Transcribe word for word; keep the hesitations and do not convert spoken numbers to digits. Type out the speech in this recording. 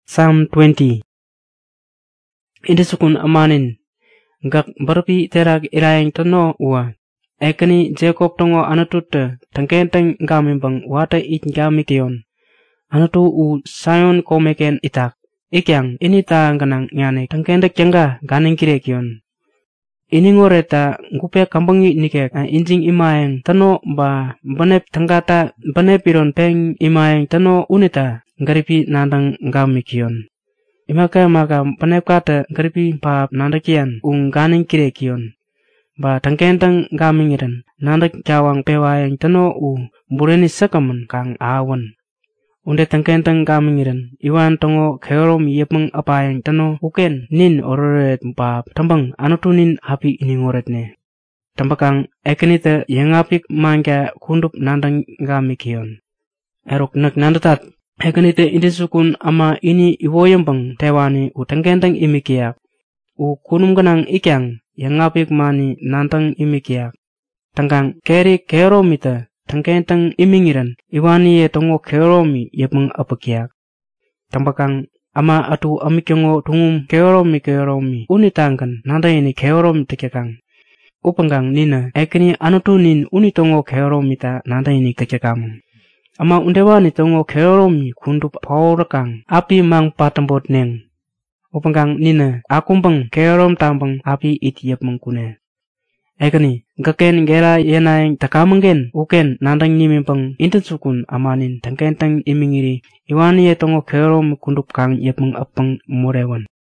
Psalm twenty. Indi sukun amanin. Gak berpi terak ilayang tono ua. Ekani Jacob tongo anatute tangkenteng gamimbang wata it gamition. Anatu u sayon komeken itak. Ikyang ini ta ganang nyane tangkentek jangga ganing kirekion. Ini ngoreta ngupe kambangi nike injing imayang tano ba banep tanggata banep iron peng imayang tano unita ngaripi nandang ngamikion. Imaka maka banep kata ngaripi pa nandakian ung ganing kirekion. Ba tangkentang gamingiran nandak jawang pewayang tano u bureni sakaman kang awan. Unde tangkentang gamingiran iwan tongo keorom yepeng apayang tano uken nin ororet ba tambang anutunin api ini ngoretne. Tambakang ekenita yang apik mangka kundup nandang gamikion. Erok nak nandatat ekenita indi sukun ama ini iwoyembang tewani u tangkentang imikiak. U kunum ganang ikyang yang apik mani nandang imikiak. Tangkang keri keoromita tangkentang imingiran iwani ye tongo keoromi yepeng apakiak. Tambakang ama atu amikyongo tungum keoromi keoromi unitangkan nanda ini keoromi tekekang. Upanggang nina ekini anutunin unitongo keoromi ta nanda ini kekekamu. Ama undewani tongo keoromi kundup paurakang api mang patambot neng. Upanggang nina akumbang keorom tambang api iti yepeng kune. Ekani, gaken gera yenayang takamanggen uken nandang nimimpang inten sukun amanin tangkentang imingiri iwani ye tongo keorom kundup kang yepeng apang murewan.